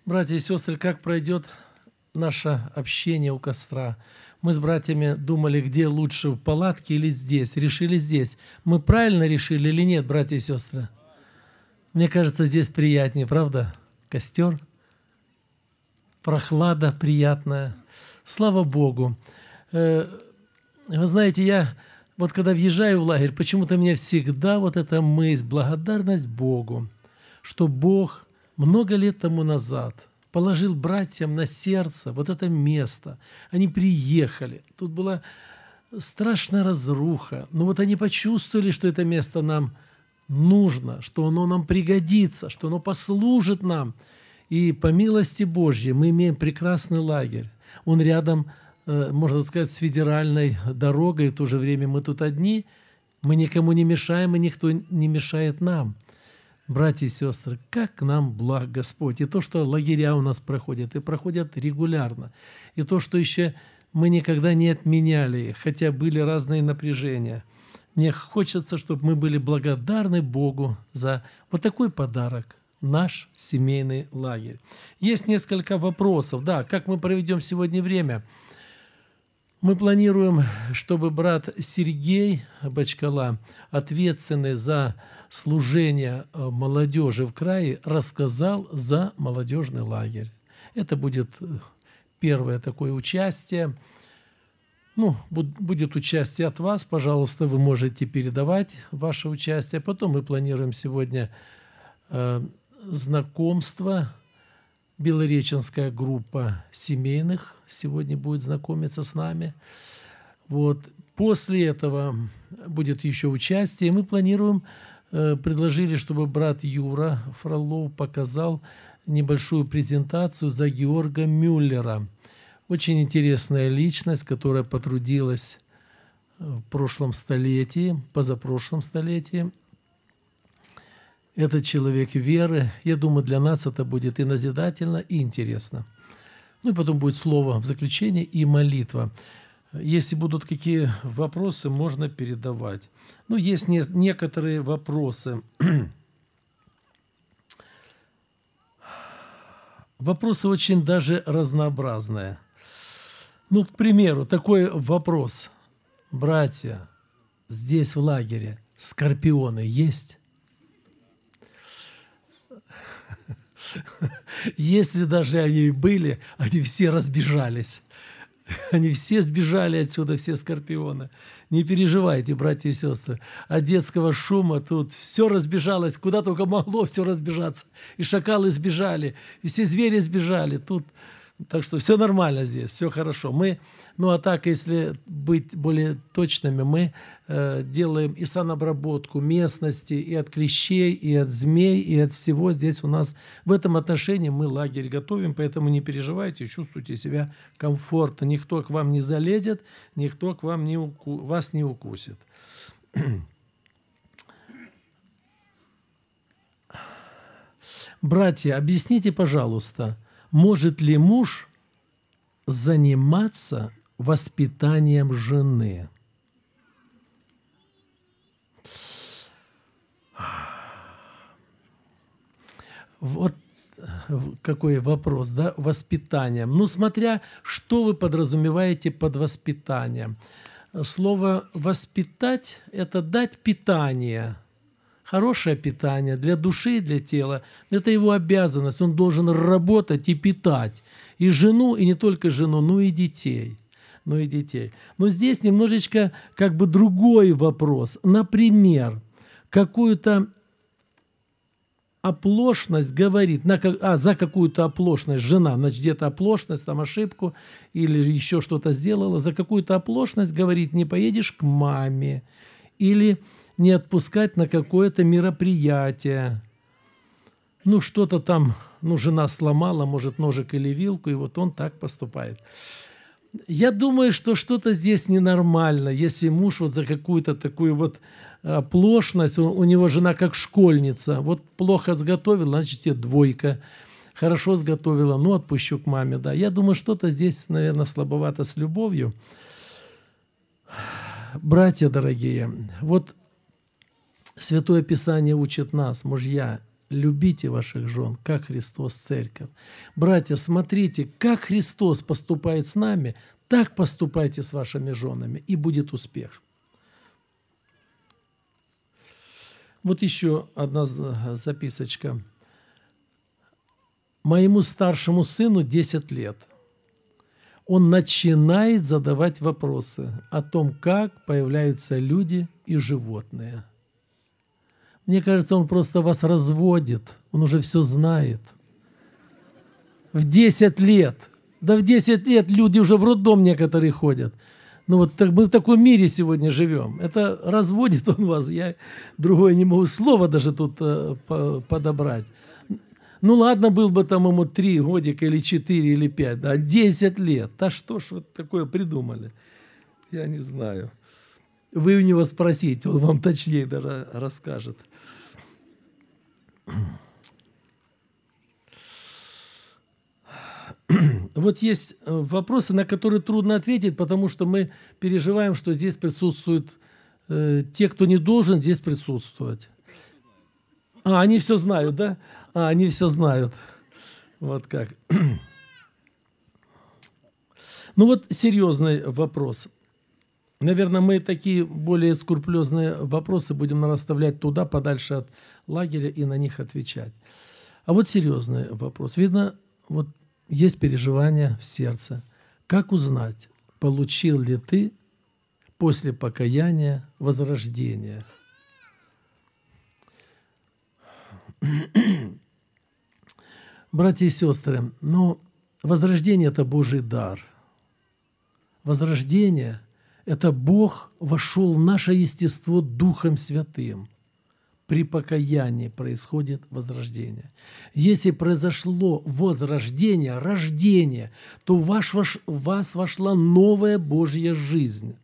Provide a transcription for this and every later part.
Братья и сестры, как пройдет наше общение у костра? Мы с братьями думали, где лучше, в палатке или здесь. Решили здесь. Мы правильно решили или нет, братья и сестры? Мне кажется, здесь приятнее, правда? Костер, прохлада приятная. Слава Богу. Вы знаете, я вот когда въезжаю в лагерь, почему-то мне всегда вот эта мысль, благодарность Богу, что Бог много лет тому назад положил братьям на сердце вот это место. Они приехали. Тут была страшная разруха. Но вот они почувствовали, что это место нам нужно, что оно нам пригодится, что оно послужит нам. И по милости Божьей мы имеем прекрасный лагерь. Он рядом, можно сказать, с федеральной дорогой. В то же время мы тут одни. Мы никому не мешаем, и никто не мешает нам. Братья и сестры, как нам благ Господь. И то, что лагеря у нас проходят, и проходят регулярно. И то, что еще мы никогда не отменяли их, хотя были разные напряжения. Мне хочется, чтобы мы были благодарны Богу за вот такой подарок, наш семейный лагерь. Есть несколько вопросов. Да, как мы проведем сегодня время? Мы планируем, чтобы брат Сергей Бочкала, ответственный за служение молодежи в крае, рассказал за молодежный лагерь. Это будет первое такое участие. Будет участие от вас, пожалуйста, вы можете передавать ваше участие. Потом мы планируем сегодня знакомство. Белореченская группа семейных сегодня будет знакомиться с нами. Вот. После этого будет еще участие. Мы планируем, предложили, чтобы брат Юра Фролов показал небольшую презентацию за Георга Мюллера. Очень интересная личность, которая потрудилась в прошлом столетии, позапрошлом столетии. Это человек веры. Я думаю, для нас это будет и назидательно, и интересно. И потом будет слово в заключение и молитва. Если будут какие вопросы, можно передавать. Есть некоторые вопросы. Вопросы очень даже разнообразные. К примеру, такой вопрос. Братья, здесь в лагере скорпионы есть? Если даже они и были, они все разбежались. Они все сбежали отсюда, все скорпионы. Не переживайте, братья и сестры. От детского шума тут все разбежалось, куда только могло все разбежаться. И шакалы сбежали, и все звери сбежали. Так что все нормально здесь, все хорошо. А так, если быть более точными, мы делаем и санобработку местности, и от клещей, и от змей, и от всего здесь у нас. В этом отношении мы лагерь готовим, поэтому не переживайте, чувствуйте себя комфортно. Никто к вам не залезет, никто к вам вас не укусит. Братья, объясните, пожалуйста, может ли муж заниматься воспитанием жены? Вот какой вопрос, да? Воспитанием. Смотря, что вы подразумеваете под воспитанием. Слово «воспитать» – это дать питание. Хорошее питание для души и для тела. Это его обязанность. Он должен работать и питать и жену, и не только жену, но и детей. Но здесь немножечко другой вопрос. Например, какую-то оплошность говорит, за какую-то оплошность жена, значит, где-то оплошность, ошибку или еще что-то сделала, за какую-то оплошность говорит, не поедешь к маме или не отпускать на какое-то мероприятие. Что-то там, жена сломала, может, ножик или вилку, и вот он так поступает. Я думаю, что что-то здесь ненормально, если муж за какую-то такую оплошность, у него жена как школьница, плохо сготовила, значит, тебе 2, хорошо сготовила, отпущу к маме, да. Я думаю, что-то здесь, наверное, слабовато с любовью. Братья дорогие, Святое Писание учит нас, мужья, любите ваших жен, как Христос церковь. Братья, смотрите, как Христос поступает с нами, так поступайте с вашими женами, и будет успех. Вот еще одна записочка. Моему старшему сыну 10 лет. Он начинает задавать вопросы о том, как появляются люди и животные. Мне кажется, он просто вас разводит, он уже все знает. В 10 лет. Да в 10 лет люди уже в роддом некоторые ходят. Ну вот так, мы в таком мире сегодня живем. Это разводит он вас. Я другое не могу слова даже тут подобрать. Ну ладно, был бы там ему 3 годика или 4 или 5, да, 10 лет. Да что ж вы такое придумали? Я не знаю. Вы у него спросите, он вам точнее даже расскажет. Вот есть вопросы, на которые трудно ответить, потому что мы переживаем, что здесь присутствуют те, кто не должен здесь присутствовать. Они все знают, да? Они все знают. Вот как. Ну вот серьезный вопрос. Наверное, мы такие более скрупулезные вопросы будем расставлять туда, подальше от лагеря, и на них отвечать. А вот серьезный вопрос. Видно, вот есть переживания в сердце. Как узнать, получил ли ты после покаяния возрождение? Братья и сестры, но возрождение – это Божий дар. Возрождение – это Бог вошел в наше естество Духом Святым. При покаянии происходит возрождение. Если произошло возрождение, рождение, то в вас вошла новая Божья жизнь.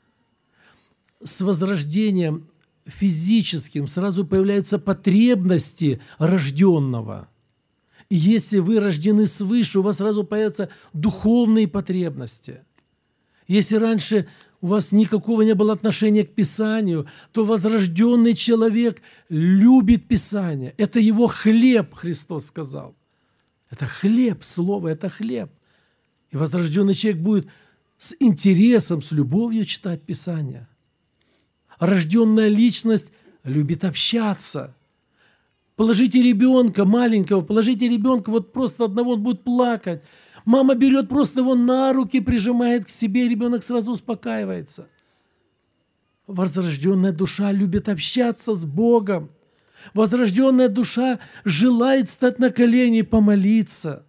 С возрождением физическим сразу появляются потребности рожденного. И если вы рождены свыше, у вас сразу появятся духовные потребности. Если раньше у вас никакого не было отношения к Писанию, то возрожденный человек любит Писание. Это его хлеб, Христос сказал. Это хлеб, слово, это хлеб. И возрожденный человек будет с интересом, с любовью читать Писание. Рожденная личность любит общаться. Положите ребенка маленького, положите ребенка вот просто одного, он будет плакать. Мама берет просто его на руки, прижимает к себе, ребенок сразу успокаивается. Возрожденная душа любит общаться с Богом. Возрожденная душа желает стать на колени и помолиться.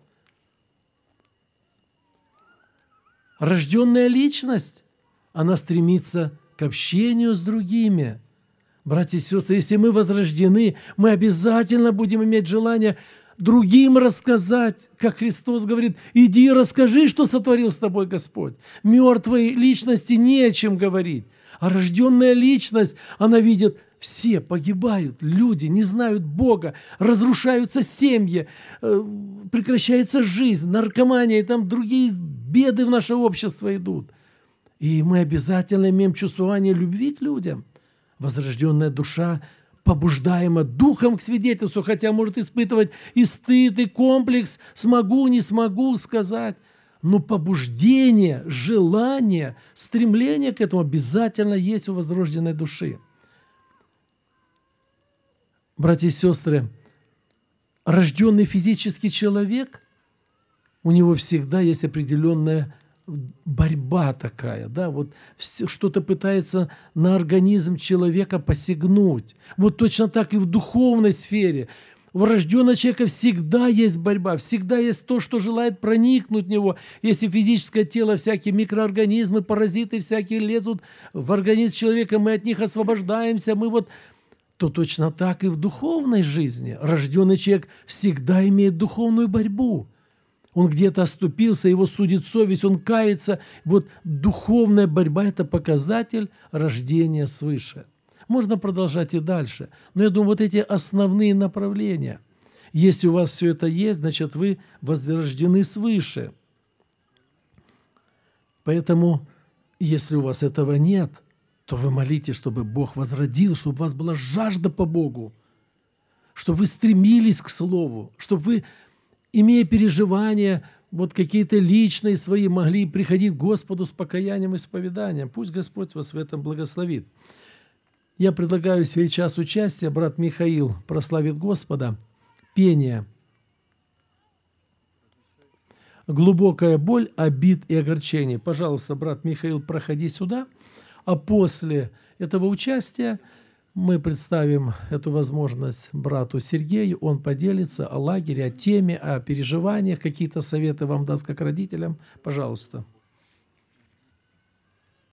Рожденная личность, она стремится к общению с другими. Братья и сестры, если мы возрождены, мы обязательно будем иметь желание другим рассказать, как Христос говорит, иди и расскажи, что сотворил с тобой Господь. Мертвой личности не о чем говорить. А рожденная личность, она видит, все погибают, люди не знают Бога, разрушаются семьи, прекращается жизнь, наркомания, и там другие беды в наше общество идут. И мы обязательно имеем чувствование любви к людям. Возрожденная душа побуждаема Духом к свидетельству, хотя может испытывать и стыд, и комплекс, смогу, не смогу сказать. Но побуждение, желание, стремление к этому обязательно есть у возрожденной души. Братья и сестры, рожденный физический человек, у него всегда есть определенная борьба такая, да, вот что-то пытается на организм человека посягнуть. Вот точно так и в духовной сфере. У рожденного человека всегда есть борьба, всегда есть то, что желает проникнуть в него. Если физическое тело, всякие микроорганизмы, паразиты всякие лезут в организм человека, мы от них освобождаемся, то точно так и в духовной жизни. Рожденный человек всегда имеет духовную борьбу. Он где-то оступился, его судит совесть, он кается. Вот духовная борьба – это показатель рождения свыше. Можно продолжать и дальше. Но я думаю, вот эти основные направления. Если у вас все это есть, значит, вы возрождены свыше. Поэтому, если у вас этого нет, то вы молитесь, чтобы Бог возродил, чтобы у вас была жажда по Богу. чтобы вы стремились к Слову, чтобы вы, имея переживания, вот какие-то личные свои, могли приходить к Господу с покаянием и исповеданием. Пусть Господь вас в этом благословит. Я предлагаю сейчас участие. Брат Михаил прославит Господа. Пение. Глубокая боль, обид и огорчений. Пожалуйста, брат Михаил, проходи сюда. А после этого участия мы представим эту возможность брату Сергею. Он поделится о лагере, о теме, о переживаниях, какие-то советы вам даст как родителям. Пожалуйста.